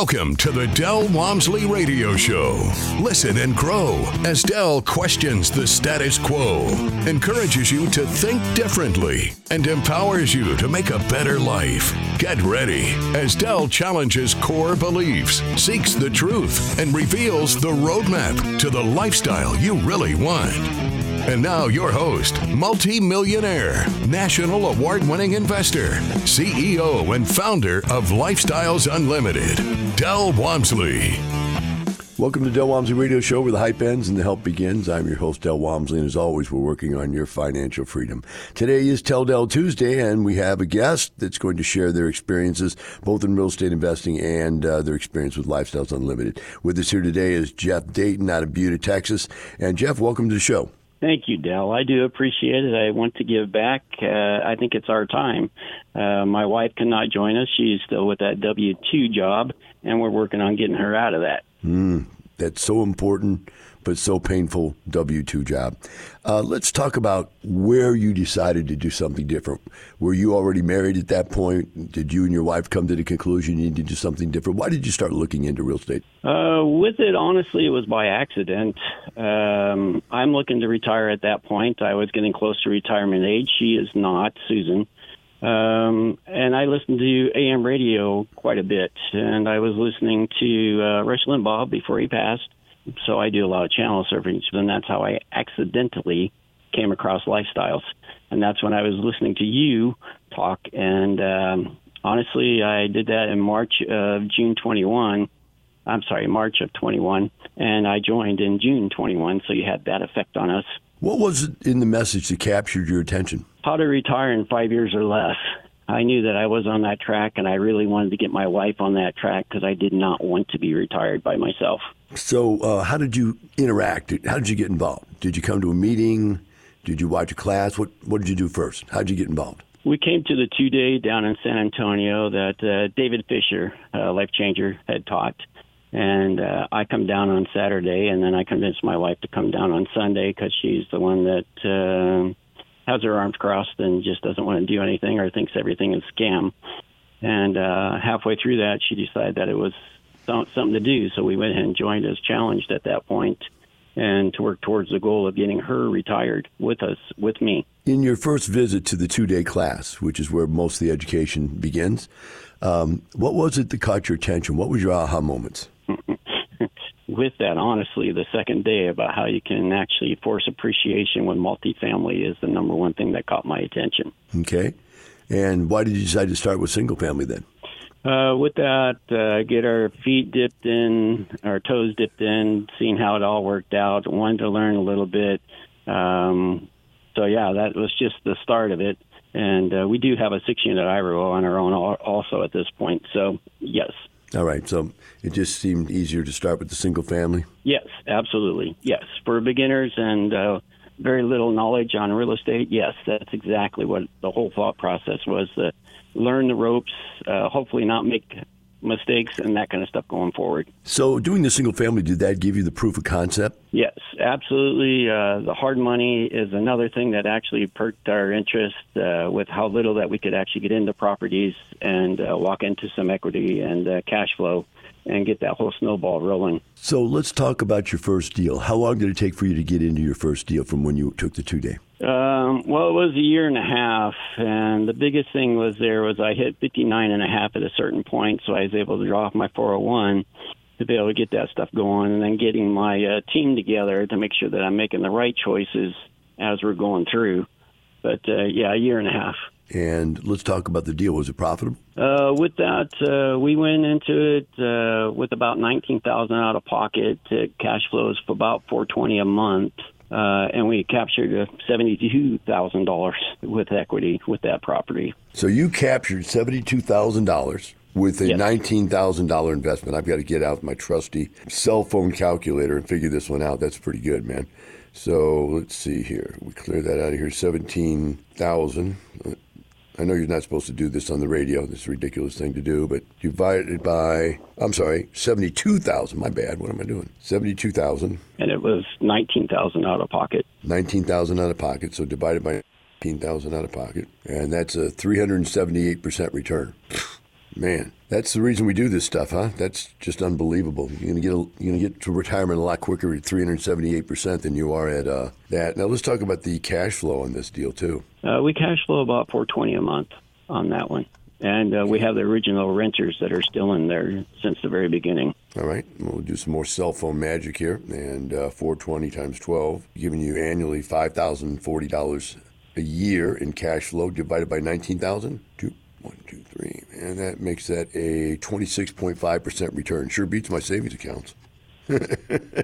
Welcome to the Del Walmsley Radio Show. Listen and grow as Del questions the status quo, encourages you to think differently, and empowers you to make a better life. Get ready as Del challenges core beliefs, seeks the truth, and reveals the roadmap to the lifestyle you really want. And now your host, multi-millionaire, national award-winning investor, CEO and founder of Lifestyles Unlimited, Del Walmsley. Welcome to Del Walmsley Radio Show, where the hype ends and the help begins. I'm your host, Del Walmsley, and as always, we're working on your financial freedom. Today is Tell Del Tuesday, and we have a guest that's going to share their experiences, both in real estate investing and their experience with Lifestyles Unlimited. With us here today is Jeff Dayton out of Buda, Texas. And Jeff, welcome to the show. Thank you, Del. I do appreciate it. I want to give back. I think it's our time. My wife cannot join us. She's still with that W-2 job, and we're working on getting her out of that. That's so important, but so painful W-2 job. Let's talk about where you decided to do something different. Were you already married at that point? Did you and your wife come to the conclusion you need to do something different? Why did you start looking into real estate? With it, honestly, it was by accident. I'm looking to retire at that point. I was getting close to retirement age. She is not, Susan. And I listened to AM radio quite a bit, and I was listening to Rush Limbaugh before he passed. So I do a lot of channel surfing, and that's how I accidentally came across Lifestyles. And that's when I was listening to you talk. And honestly, I did that in March of 21, and I joined in June 21, so you had that effect on us. What was it in the message that captured your attention? How to retire in 5 years or less. I knew that I was on that track, and I really wanted to get my wife on that track because I did not want to be retired by myself. So how did you interact? How did you get involved? Did you come to a meeting? Did you watch a class? What did you do first? How did you get involved? We came to the 2-day down in San Antonio that David Fisher, Life Changer, had taught. And I come down on Saturday, and then I convinced my wife to come down on Sunday because she's the one that has her arms crossed and just doesn't want to do anything or thinks everything is scam. And halfway through that, she decided that it was something to do. So we went ahead and joined as challenged at that point and to work towards the goal of getting her retired with us, with me. In your first visit to the 2-day class, which is where most of the education begins, what was it that caught your attention? What was your aha moments? With that, honestly, the second day about how you can actually force appreciation with multifamily is the number one thing that caught my attention. Okay. And why did you decide to start with single family then? With that, get our feet dipped in, our toes dipped in, seeing how it all worked out, wanted to learn a little bit. So, yeah, that was just the start of it. And we do have a 6-unit IRO on our own also at this point. So, yes. All right. So it just seemed easier to start with the single family? Yes, absolutely. Yes. For beginners and very little knowledge on real estate, yes, that's exactly what the whole thought process was. Learn the ropes, hopefully not make mistakes and that kind of stuff going forward. So doing the single family, did that give you the proof of concept? Yes, absolutely. The hard money is another thing that actually perked our interest with how little that we could actually get into properties and walk into some equity and cash flow and get that whole snowball rolling. So let's talk about your first deal. How long did it take for you to get into your first deal from when you took the 2-day? Well, it was a year and a half, and the biggest thing was I hit 59.5 at a certain point, so I was able to draw off my 401 to be able to get that stuff going, and then getting my team together to make sure that I'm making the right choices as we're going through. But, a year and a half. And let's talk about the deal. Was it profitable? With that, we went into it with about $19,000 out of pocket. Cash flows for about $420 a month. And we captured $72,000 with equity with that property. So you captured $72,000 with a $19,000 investment. I've got to get out my trusty cell phone calculator and figure this one out. That's pretty good, man. So let's see here. We clear that out of here. $17,000. I know you're not supposed to do this on the radio. This is a ridiculous thing to do, but divided by, $72,000. My bad. What am I doing? $72,000. And it was $19,000 out of pocket. $19,000 out of pocket. So divided by $19,000 out of pocket. And that's a 378% return. Man, that's the reason we do this stuff, huh? That's just unbelievable. You're gonna get to retirement a lot quicker at 378% than you are at that. Now let's talk about the cash flow on this deal too. We cash flow about $420 a month on that one, and we have the original renters that are still in there since the very beginning. All right, we'll do some more cell phone magic here, and 420 times 12, giving you annually $5,040 a year in cash flow divided by 19,000. 1, 2, 3, and that makes that a 26.5% return. Sure beats my savings accounts. That's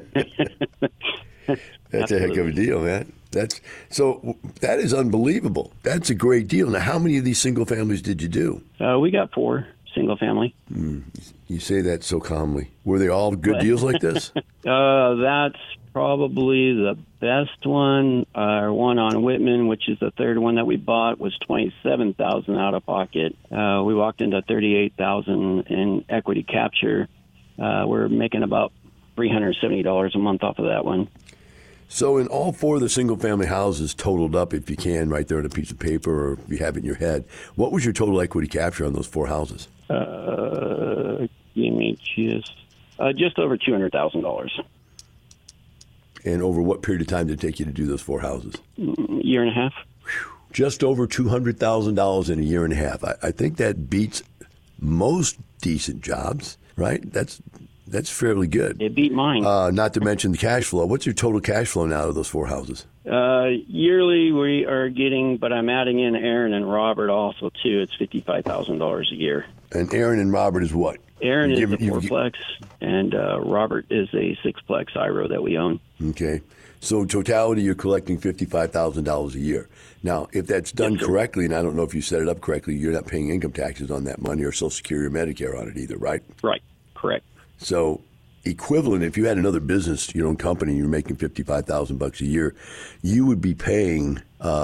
a heck of a deal, man. That is unbelievable. That's a great deal. Now, how many of these single families did you do? We got 4 single family. You say that so calmly. Were they all good deals like this? That's probably the best one. Our one on Whitman, which is the third one that we bought, was $27,000 out of pocket. We walked into $38,000 in equity capture. We're making about $370 a month off of that one. So in all 4 of the single-family houses totaled up, if you can, right there on a piece of paper or if you have it in your head, what was your total equity capture on those 4 houses? Give me just over $200,000. And over what period of time did it take you to do those 4 houses? Year and a half. Just over $200,000 in a year and a half. I think that beats most decent jobs, right? That's fairly good. It beat mine. Not to mention the cash flow. What's your total cash flow now out of those 4 houses? Yearly we are getting, but I'm adding in Aaron and Robert also too. It's $55,000 a year. And Aaron and Robert is what? Aaron is a 4-plex, and Robert is a 6-plex IRO that we own. Okay. So totality, you're collecting $55,000 a year. Now, if that's done correctly, and I don't know if you set it up correctly, you're not paying income taxes on that money or Social Security or Medicare on it either, right? Right. Correct. So equivalent, if you had another business, your own company, you're making $55,000 a year, you would be paying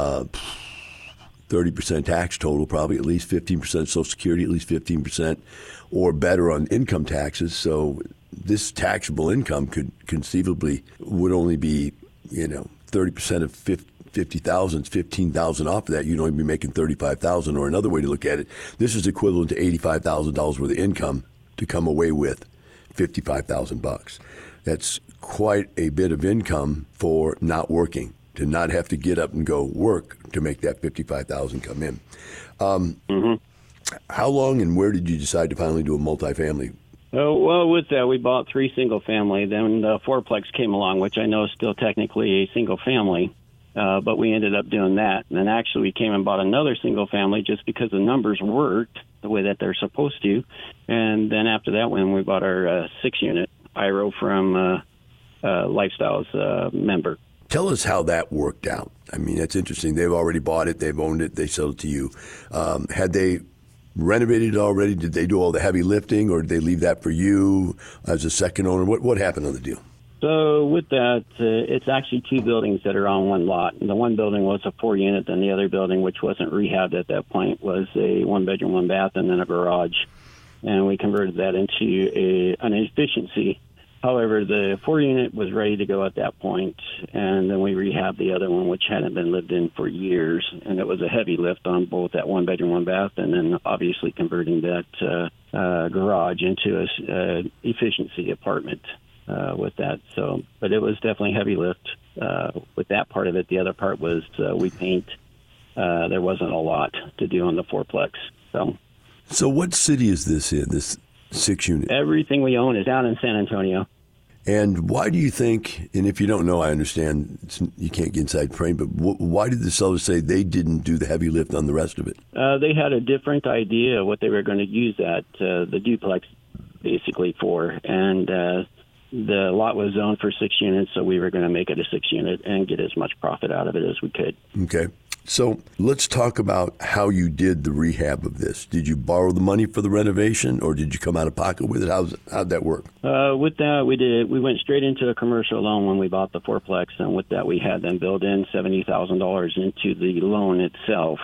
30% tax total, probably at least 15% Social Security, at least 15% or better on income taxes. So this taxable income could conceivably would only be, 30% of 50,000, 15,000 off of that. You'd only be making 35,000. Or another way to look at it, this is equivalent to $85,000 worth of income to come away with $55,000. That's quite a bit of income for not working, to not have to get up and go work to make that $55,000 come in. How long and where did you decide to finally do a multifamily? Well, with that, we bought 3 single family. Then the 4-plex came along, which I know is still technically a single family, but we ended up doing that. And then actually we came and bought another single family just because the numbers worked the way that they're supposed to. And then after that, when we bought our 6-unit IRO from Lifestyles member. Tell us how that worked out. I mean, that's interesting. They've already bought it. They've owned it. They sold it to you. Had they renovated it already? Did they do all the heavy lifting, or did they leave that for you as a second owner? What happened on the deal? So with that, it's actually 2 buildings that are on one lot. And the one building was a 4-unit, and the other building, which wasn't rehabbed at that point, was a 1-bedroom, 1-bath, and then a garage. And we converted that into an efficiency. However, the 4-unit was ready to go at that point, and then we rehabbed the other one, which hadn't been lived in for years. And it was a heavy lift on both that 1-bedroom, 1-bath, and then obviously converting that garage into a efficiency apartment with that. So, but it was definitely heavy lift with that part of it. The other part was we paint. There wasn't a lot to do on the 4-plex. So what city is this in, this 6-unit? Everything we own is down in San Antonio. And why do you think, and if you don't know, I understand you can't get inside frame, but why did the sellers say they didn't do the heavy lift on the rest of it? They had a different idea of what they were going to use that, the duplex basically for. And the lot was zoned for 6 units, so we were going to make it a 6-unit and get as much profit out of it as we could. Okay. So let's talk about how you did the rehab of this. Did you borrow the money for the renovation, or did you come out of pocket with it? How'd that work? With that, we went straight into a commercial loan when we bought the 4-plex, and with that, we had them build in $70,000 into the loan itself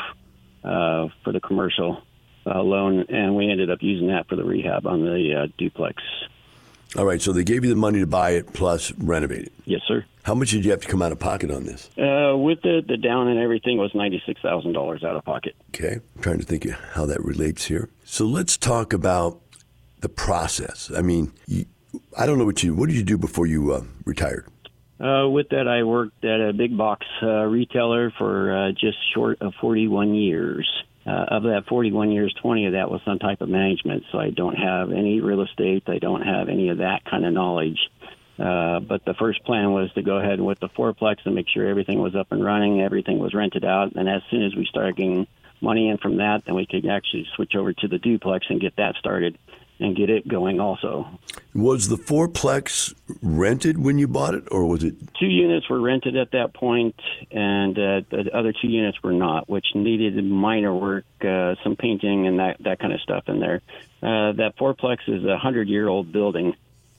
for the commercial loan, and we ended up using that for the rehab on the duplex. All right, so they gave you the money to buy it plus renovate it. Yes, sir. How much did you have to come out of pocket on this? With the down and everything was $96,000 out of pocket. Okay, I'm trying to think of how that relates here. So let's talk about the process. I mean, I don't know what did you do before you retired? With that, I worked at a big box retailer for just short of 41 years. Of that 41 years, 20 of that was some type of management, so I don't have any real estate. I don't have any of that kind of knowledge. But the first plan was to go ahead with the fourplex and make sure everything was up and running, everything was rented out, and as soon as we started getting money in from that, then we could actually switch over to the duplex and get that started and get it going also. Was the fourplex rented when you bought it, or was it? 2 units were rented at that point, and the other 2 units were not, which needed minor work, some painting and that kind of stuff in there. That fourplex is a 100-year-old building,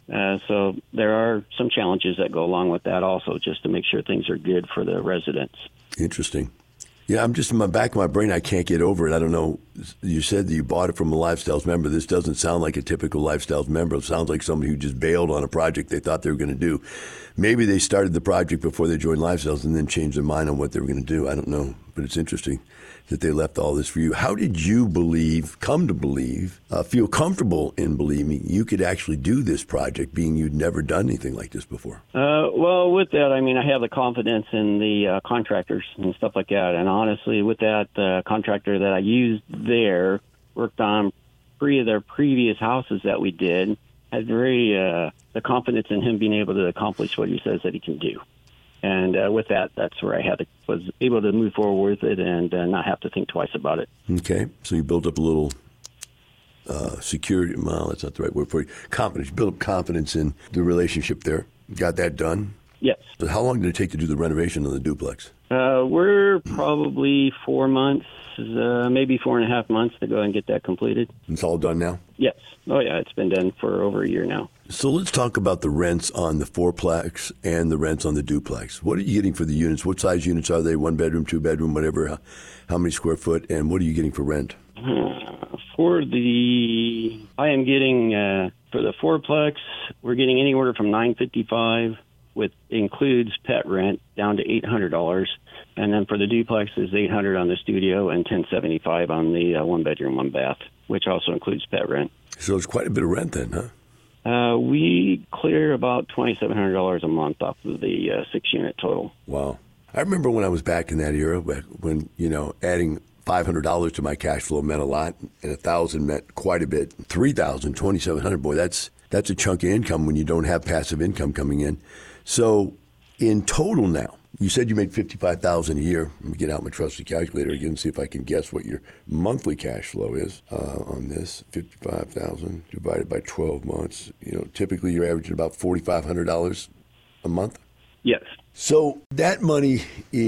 so there are some challenges that go along with that also, just to make sure things are good for the residents. Interesting. Yeah, I'm just in my back of my brain, I can't get over it. I don't know. You said that you bought it from a Lifestyles member. This doesn't sound like a typical Lifestyles member. It sounds like somebody who just bailed on a project they thought they were going to do. Maybe they started the project before they joined Lifestyles and then changed their mind on what they were going to do. I don't know, but it's interesting that they left all this for you. How did you come to believe, feel comfortable in believing you could actually do this project, being you'd never done anything like this before? Well, with that, I mean, I have the confidence in the contractors and stuff like that. And honestly, with that contractor that I used there, worked on 3 of their previous houses that we did, had the confidence in him being able to accomplish what he says that he can do. And with that, that's where I was able to move forward with it and not have to think twice about it. Okay. So you built up a little security. Well, that's not the right word for you. Confidence. You built up confidence in the relationship there. Got that done? Yes. So how long did it take to do the renovation of the duplex? We're probably 4 months, maybe 4.5 months to go and get that completed. It's all done now? Yes. Oh, yeah. It's been done for over a year now. So let's talk about the rents on the fourplex and the rents on the duplex. What are you getting for the units? What size units are they? 1 bedroom, 2 bedroom, whatever? How many square foot? And what are you getting for rent? I am getting, for the fourplex, we're getting anywhere from $955, which includes pet rent, down to $800. And then for the duplex is $800 on the studio and $1,075 on the 1 bedroom, 1 bath, which also includes pet rent. So it's quite a bit of rent then, huh? We clear about $2,700 a month off of the 6-unit total. Wow. I remember when I was back in that era, when, adding $500 to my cash flow meant a lot, and $1,000 meant quite a bit. $3,000, $2,700, boy, that's a chunk of income when you don't have passive income coming in. So in total now, you said you made $55,000 a year. Let me get out my trusty calculator again and see if I can guess what your monthly cash flow is on this. $55,000 divided by 12 months. Typically you're averaging about $4,500 a month. Yes. So that money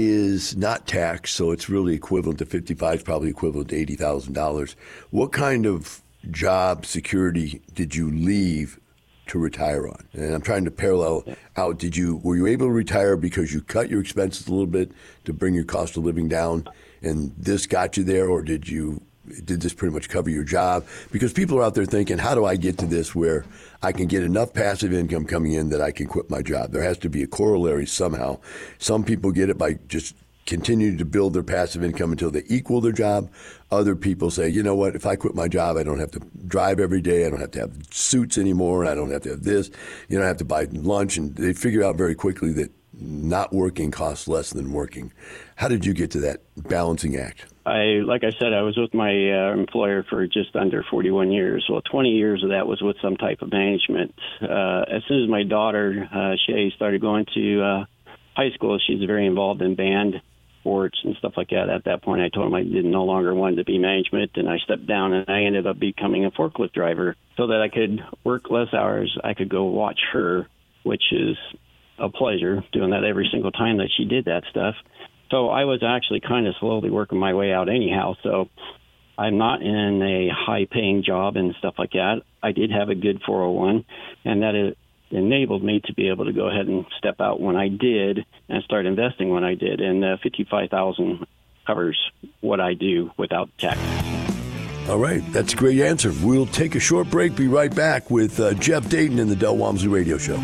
is not taxed, so it's really equivalent to 55, is probably equivalent to $80,000. What kind of job security did you leave to retire on? And I'm trying to parallel out. Were you able to retire because you cut your expenses a little bit to bring your cost of living down, and this got you there, or did this pretty much cover your job? Because people are out there thinking, how do I get to this where I can get enough passive income coming in that I can quit my job? There has to be a corollary somehow. Some people get it by just continuing to build their passive income until they equal their job. Other people say, you know what, if I quit my job, I don't have to drive every day. I don't have to have suits anymore. I don't have to have this. I have to buy lunch. And they figure out very quickly that not working costs less than working. How did you get to that balancing act? Like I said, I was with my employer for just under 41 years. Well, 20 years of that was with some type of management. As soon as my daughter, Shay, started going to high school, she's very involved in band, sports, and stuff like that. At that point, I told him I no longer wanted to be management, and I stepped down, and I ended up becoming a forklift driver so that I could work less hours. I could go watch her, which is a pleasure, doing that every single time that she did that stuff. So I was actually kind of slowly working my way out anyhow. So I'm not in a high-paying job and stuff like that. I did have a good 401, and that enabled me to be able to go ahead and step out when I did and start investing when I did. And $55,000 covers what I do without tax. All right, that's a great answer. We'll take a short break, be right back with Jeff Dayton in the Del Walmsley Radio Show.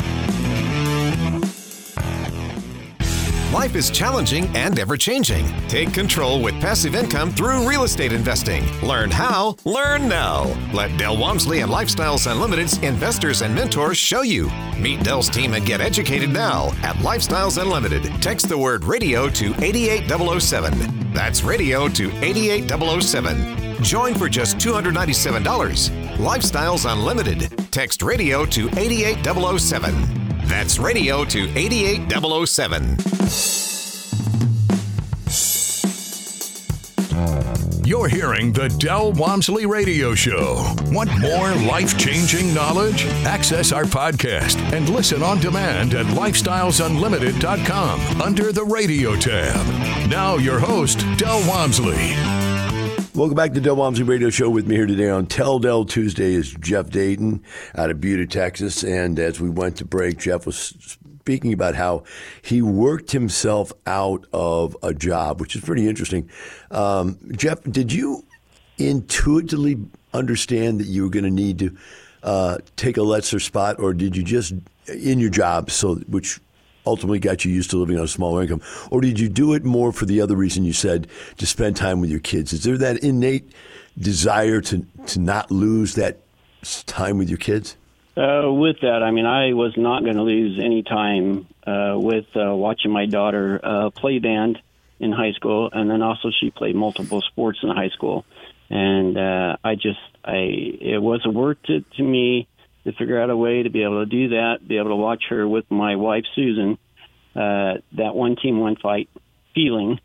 Life is challenging and ever-changing. Take control with passive income through real estate investing. Learn how, learn now. Let Del Walmsley and Lifestyles Unlimited's investors and mentors show you. Meet Del's team and get educated now at Lifestyles Unlimited. Text the word radio to 88007. That's radio to 88007. Join for just $297. Lifestyles Unlimited. Text radio to 88007. That's radio to 88007. You're hearing the Del Walmsley Radio Show. Want more life-changing knowledge? Access our podcast and listen on demand at lifestylesunlimited.com under the radio tab. Now your host, Del Walmsley. Welcome back to the Del Walmsley Radio Show. With me here today on Tell Del Tuesday is Jeff Dayton out of Buda, Texas. And as we went to break, Jeff was speaking about how he worked himself out of a job, which is pretty interesting. Jeff, did you intuitively understand that you were going to need to take a lesser spot, or did you just, in your job, which ultimately got you used to living on a smaller income, or did you do it more for the other reason you said, to spend time with your kids? Is there that innate desire to not lose that time with your kids? With that, I mean, I was not going to lose any time with watching my daughter play band in high school, and then also she played multiple sports in high school. And it was worth it to me to figure out a way to be able to do that, be able to watch her with my wife, Susan, that one team, one fight feeling.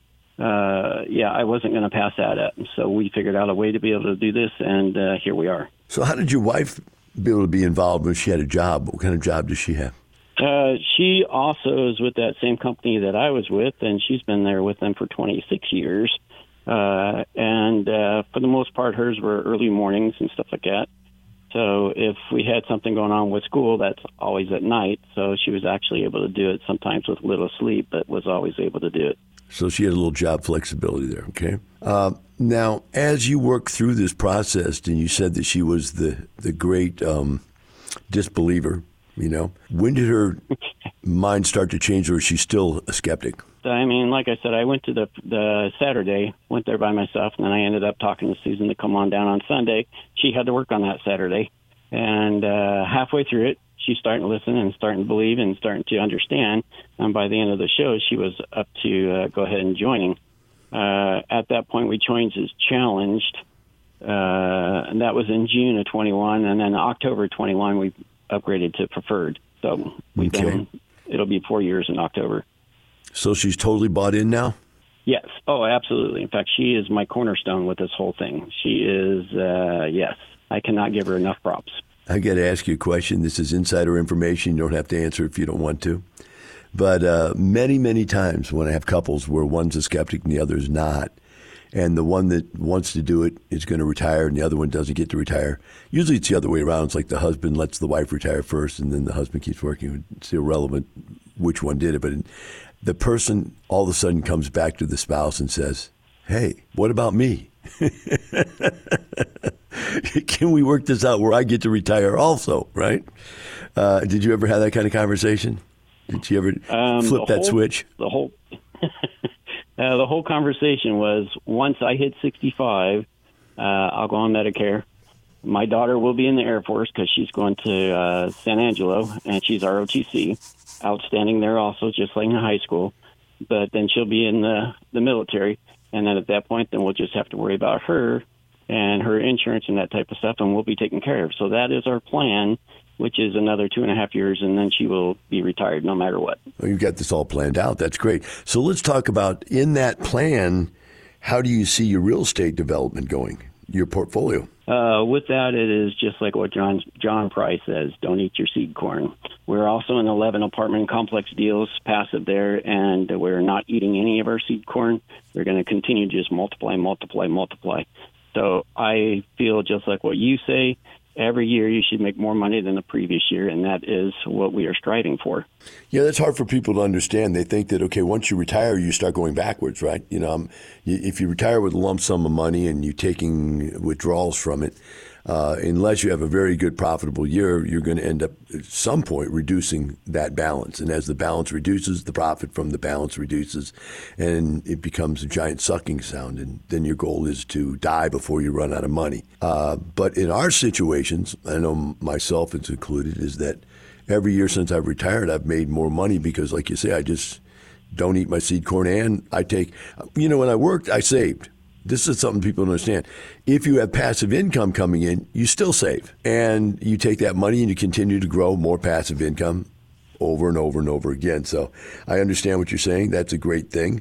I wasn't going to pass that up. So we figured out a way to be able to do this, and here we are. So how did your wife be able to be involved when she had a job? What kind of job does she have? She also is with that same company that I was with, and she's been there with them for 26 years. For the most part, hers were early mornings and stuff like that. So if we had something going on with school, that's always at night. So she was actually able to do it sometimes with little sleep, but was always able to do it. So she had a little job flexibility there, okay? Now, as you work through this process, and you said that she was the great disbeliever, when did her mind start to change, or is she still a skeptic? I mean, like I said, I went to the Saturday, went there by myself, and then I ended up talking to Susan to come on down on Sunday. She had to work on that Saturday. And halfway through it, she's starting to listen and starting to believe and starting to understand. And by the end of the show, she was up to go ahead and joining. At that point, we changed as challenged, and that was in June of 21. And then October 21, we upgraded to preferred. So it'll be 4 years in October. So she's totally bought in now? Yes. Oh, absolutely. In fact, she is my cornerstone with this whole thing. She is, yes. I cannot give her enough props. I got to ask you a question. This is insider information. You don't have to answer if you don't want to. But many, many times when I have couples where one's a skeptic and the other is not, and the one that wants to do it is going to retire and the other one doesn't get to retire, usually it's the other way around. It's like the husband lets the wife retire first and then the husband keeps working. It's irrelevant which one did it. But the person all of a sudden comes back to the spouse and says, hey, what about me? Can we work this out where I get to retire also, right? Did you ever have that kind of conversation? Did you ever flip that switch? The whole conversation was, once I hit 65, I'll go on Medicare. My daughter will be in the Air Force because she's going to San Angelo, and she's ROTC. Outstanding there also, just like in high school. But then she'll be in the military. And then at that point, then we'll just have to worry about her and her insurance and that type of stuff, and we'll be taken care of. So that is our plan, which is another 2.5 years, and then she will be retired no matter what. Well, you've got this all planned out. That's great. So let's talk about, in that plan, how do you see your real estate development going, your portfolio? With that, it is just like what John Price says, don't eat your seed corn. We're also in 11 apartment complex deals, passive there, and we're not eating any of our seed corn. We're going to continue to just multiply. So I feel just like what you say, every year you should make more money than the previous year, and that is what we are striving for. Yeah, that's hard for people to understand. They think that, okay, once you retire, you start going backwards, right? If you retire with a lump sum of money and you're taking withdrawals from it, unless you have a very good profitable year, you're going to end up at some point reducing that balance. And as the balance reduces, the profit from the balance reduces, and it becomes a giant sucking sound. And then your goal is to die before you run out of money. But in our situations, I know myself is included, is that every year since I've retired, I've made more money because, like you say, I just don't eat my seed corn, and I take, when I worked, I saved. This is something people don't understand. If you have passive income coming in, you still save. And you take that money and you continue to grow more passive income over and over and over again. So I understand what you're saying. That's a great thing.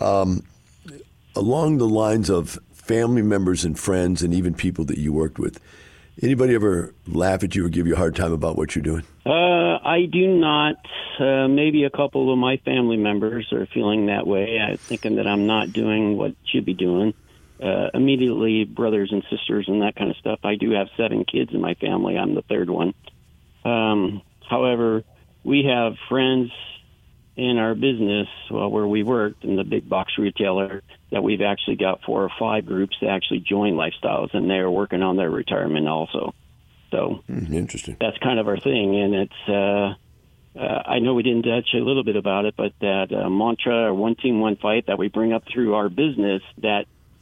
Along the lines of family members and friends and even people that you worked with, anybody ever laugh at you or give you a hard time about what you're doing? I do not. Maybe a couple of my family members are feeling that way, thinking that I'm not doing what I should be doing. Immediately, brothers and sisters and that kind of stuff. I do have 7 kids in my family. I'm the third one. However, we have friends in our business where we worked in the big box retailer that we've actually got 4 or 5 groups that actually join Lifestyles, and they're working on their retirement also. So interesting. That's kind of our thing, and it's. I know we didn't touch a little bit about it, but that mantra, or one team, one fight, that we bring up through our business, that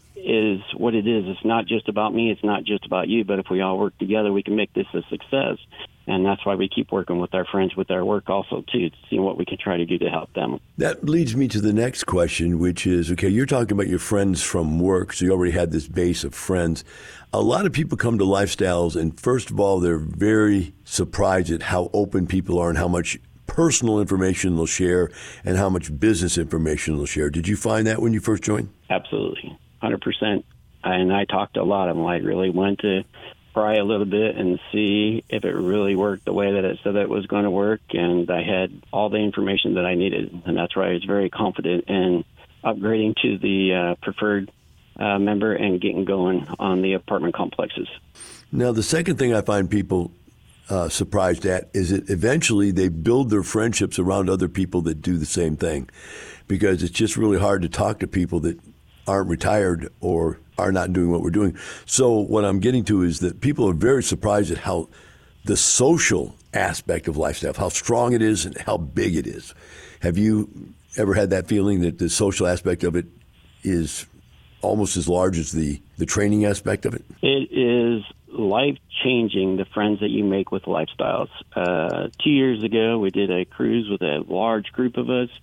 is what it is. It's not just about me. It's not just about you. But if we all work together, we can make this a success. And that's why we keep working with our friends with our work also, too, to see what we can try to do to help them. That leads me to the next question, which is, okay, you're talking about your friends from work, so you already had this base of friends. A lot of people come to Lifestyles, and first of all, they're very surprised at how open people are and how much personal information they'll share and how much business information they'll share. Did you find that when you first joined? Absolutely, 100%. And I talked to a lot of them. I really went to pry a little bit and see if it really worked the way that it said it was going to work, and I had all the information that I needed, and that's why I was very confident in upgrading to the preferred member and getting going on the apartment complexes. Now, the second thing I find people surprised at is that eventually they build their friendships around other people that do the same thing, because it's just really hard to talk to people that aren't retired or are not doing what we're doing. So what I'm getting to is that people are very surprised at how the social aspect of lifestyle, how strong it is and how big it is. Have you ever had that feeling that the social aspect of it is almost as large as the training aspect of it? It is life-changing, the friends that you make with Lifestyles. 2 years ago, we did a cruise with a large group of us.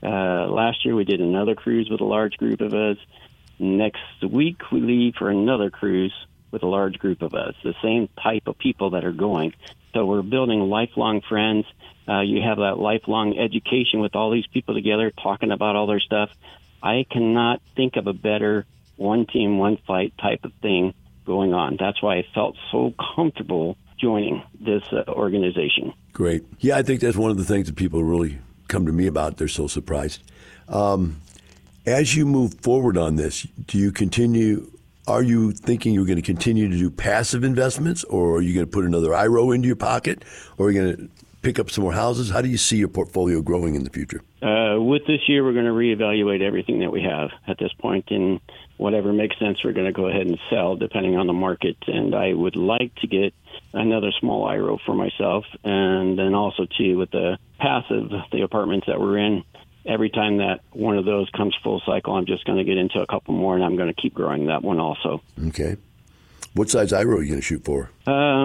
Last year, we did another cruise with a large group of us. Next week, we leave for another cruise with a large group of us, the same type of people that are going. So we're building lifelong friends. You have that lifelong education with all these people together talking about all their stuff. I cannot think of a better one team, one fight type of thing going on. That's why I felt so comfortable joining this organization. Great. Yeah, I think that's one of the things that people really come to me about. They're so surprised. As you move forward on this, are you thinking you're going to continue to do passive investments, or are you going to put another IRO into your pocket, or are you going to pick up some more houses? How do you see your portfolio growing in the future? With this year, we're going to reevaluate everything that we have at this point, and whatever makes sense, we're going to go ahead and sell depending on the market. And I would like to get another small IRO for myself, and then also, too, with the passive, the apartments that we're in, every time that one of those comes full cycle, I'm just going to get into a couple more, and I'm going to keep growing that one also. Okay. What size IRO are you going to shoot for?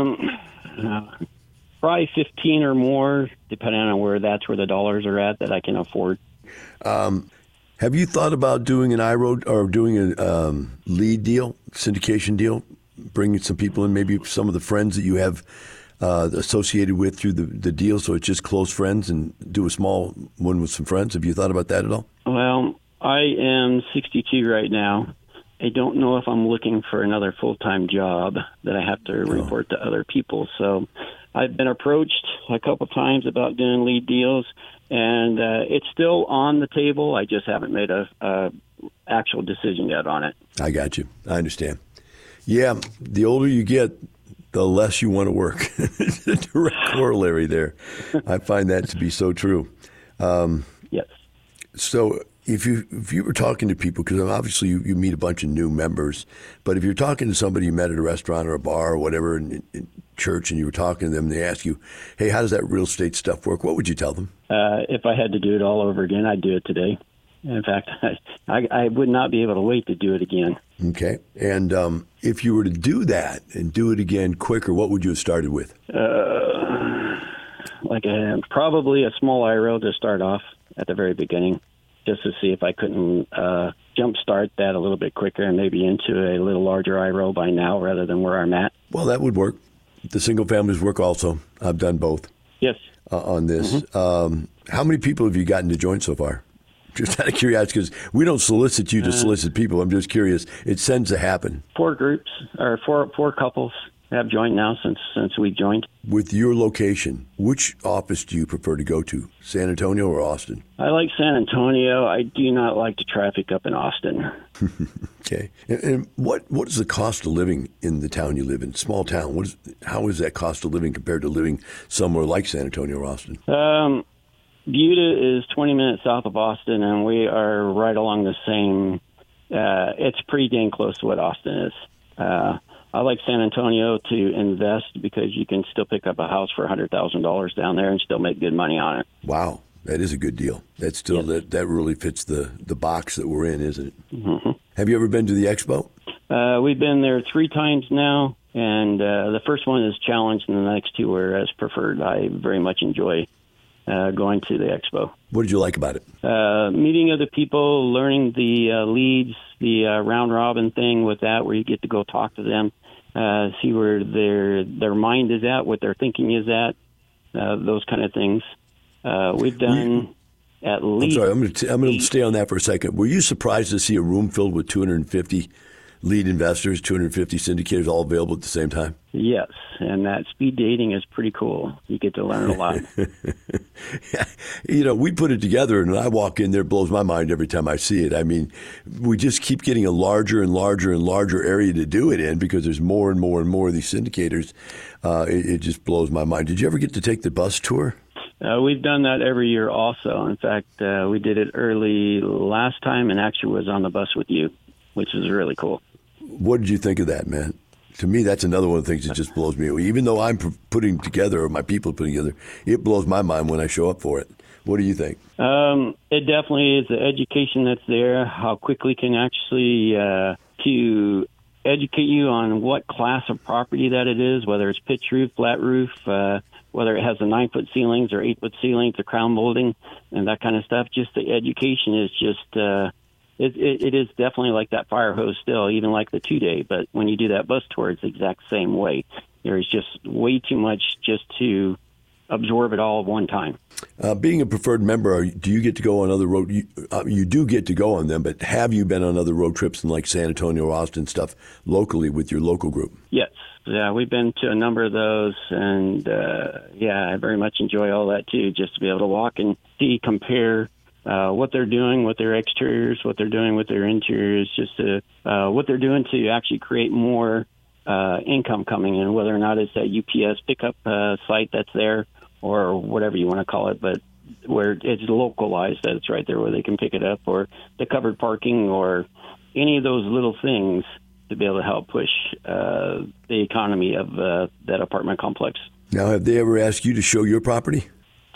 Probably 15 or more, depending on where the dollars are at that I can afford. Have you thought about doing an IRO or doing a lead deal, syndication deal, bringing some people in, maybe some of the friends that you have associated with through the deal, so it's just close friends, and do a small one with some friends? Have you thought about that at all? Well, I am 62 right now. I don't know if I'm looking for another full-time job that I have to report to other people. So I've been approached a couple times about doing lead deals, and it's still on the table. I just haven't made a actual decision yet on it. I got you. I understand. Yeah, the older you get, the less you want to work. It's a direct corollary there. I find that to be so true. Yes. So if you were talking to people, because obviously you meet a bunch of new members, but if you're talking to somebody you met at a restaurant or a bar or whatever in church, and you were talking to them, and they ask you, hey, how does that real estate stuff work? What would you tell them? If I had to do it all over again, I'd do it today. In fact, I would not be able to wait to do it again. Okay. And if you were to do that and do it again quicker, what would you have started with? Probably a small IRO to start off at the very beginning, just to see if I couldn't jumpstart that a little bit quicker and maybe into a little larger IRO by now rather than where I'm at. Well, that would work. The single families work also. I've done both. Yes. On this. Mm-hmm. How many people have you gotten to join so far? Just out of curiosity, because we don't solicit you to solicit people. I'm just curious. It tends to happen. 4 groups, or four couples have joined now since we've joined. With your location, which office do you prefer to go to, San Antonio or Austin? I like San Antonio. I do not like the traffic up in Austin. Okay. And what is the cost of living in the town you live in? Small town. How is that cost of living compared to living somewhere like San Antonio or Austin? Buda is 20 minutes south of Austin, and we are right along the same. It's pretty dang close to what Austin is. I like San Antonio to invest because you can still pick up a house for $100,000 down there and still make good money on it. Wow, that is a good deal. That's still that really fits the box that we're in, isn't it? Mm-hmm. Have you ever been to the expo? We've been there 3 times now, and the first one is challenged, and the next 2 are as preferred. I very much enjoy going to the expo. What did you like about it? Meeting other people, learning the leads, the round robin thing with that, where you get to go talk to them, see where their mind is at, what their thinking is at, those kind of things. We've done at least. I'm sorry, I'm going to stay on that for a second. Were you surprised to see a room filled with 250 lead investors, 250 syndicators all available at the same time? Yes, and that speed dating is pretty cool. You get to learn a lot. We put it together, and I walk in there, it blows my mind every time I see it. I mean, we just keep getting a larger and larger and larger area to do it in because there's more and more and more of these syndicators. It just blows my mind. Did you ever get to take the bus tour? We've done that every year also. In fact, we did it early last time and actually was on the bus with you, which was really cool. What did you think of that, man? To me, that's another one of the things that just blows me away. Even though I'm putting together, or my people are putting together, it blows my mind when I show up for it. What do you think? It definitely is the education that's there, how quickly can actually to educate you on what class of property that it is, whether it's pitch roof, flat roof, whether it has the 9-foot ceilings or 8-foot ceilings, the crown molding, and that kind of stuff. Just the education is just... It is definitely like that fire hose still, even like the 2-day. But when you do that bus tour, it's the exact same way. There's just way too much just to absorb it all at one time. Being a preferred member, do you get to go on other road? You do get to go on them, but have you been on other road trips in like San Antonio or Austin stuff locally with your local group? Yes. Yeah, we've been to a number of those, and I very much enjoy all that too, just to be able to walk and see, compare what they're doing with their exteriors, what they're doing with their interiors, just what they're doing to actually create more income coming in, whether or not it's that UPS pickup site that's there or whatever you want to call it, but where it's localized, that it's right there where they can pick it up, or the covered parking, or any of those little things to be able to help push the economy of that apartment complex. Now, have they ever asked you to show your property?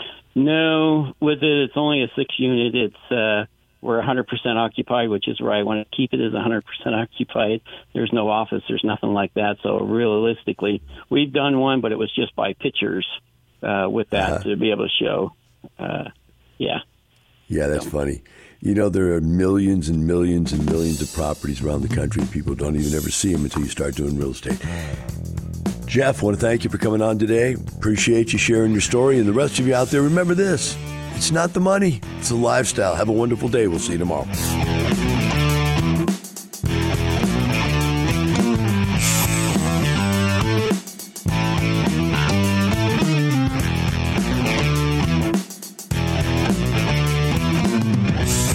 No, with it, it's only a 6-unit. It's we're 100% occupied, which is where I want to keep it, is 100% occupied. There's no office. There's nothing like that. So realistically, we've done one, but it was just by pictures with that to be able to show. Yeah, that's funny. You know, there are millions and millions and millions of properties around the country. People don't even ever see them until you start doing real estate. Jeff, I want to thank you for coming on today. Appreciate you sharing your story. And the rest of you out there, remember this. It's not the money. It's the lifestyle. Have a wonderful day. We'll see you tomorrow.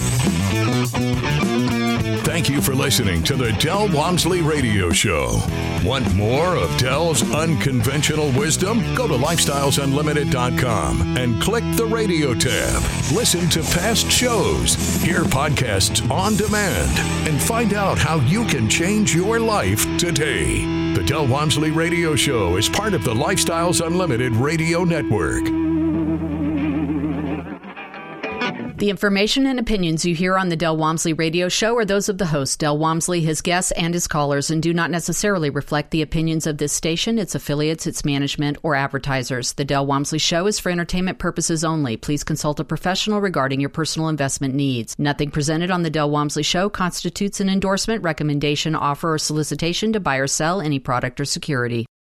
Thank you for listening to the Del Walmsley Radio Show. Want more of Del's unconventional wisdom? Go to lifestylesunlimited.com and click the radio tab. Listen to past shows, hear podcasts on demand, and find out how you can change your life today. The Del Walmsley Radio Show is part of the Lifestyles Unlimited Radio Network. The information and opinions you hear on the Del Walmsley Radio Show are those of the host, Del Walmsley, his guests, and his callers, and do not necessarily reflect the opinions of this station, its affiliates, its management, or advertisers. The Del Walmsley Show is for entertainment purposes only. Please consult a professional regarding your personal investment needs. Nothing presented on the Del Walmsley Show constitutes an endorsement, recommendation, offer, or solicitation to buy or sell any product or security.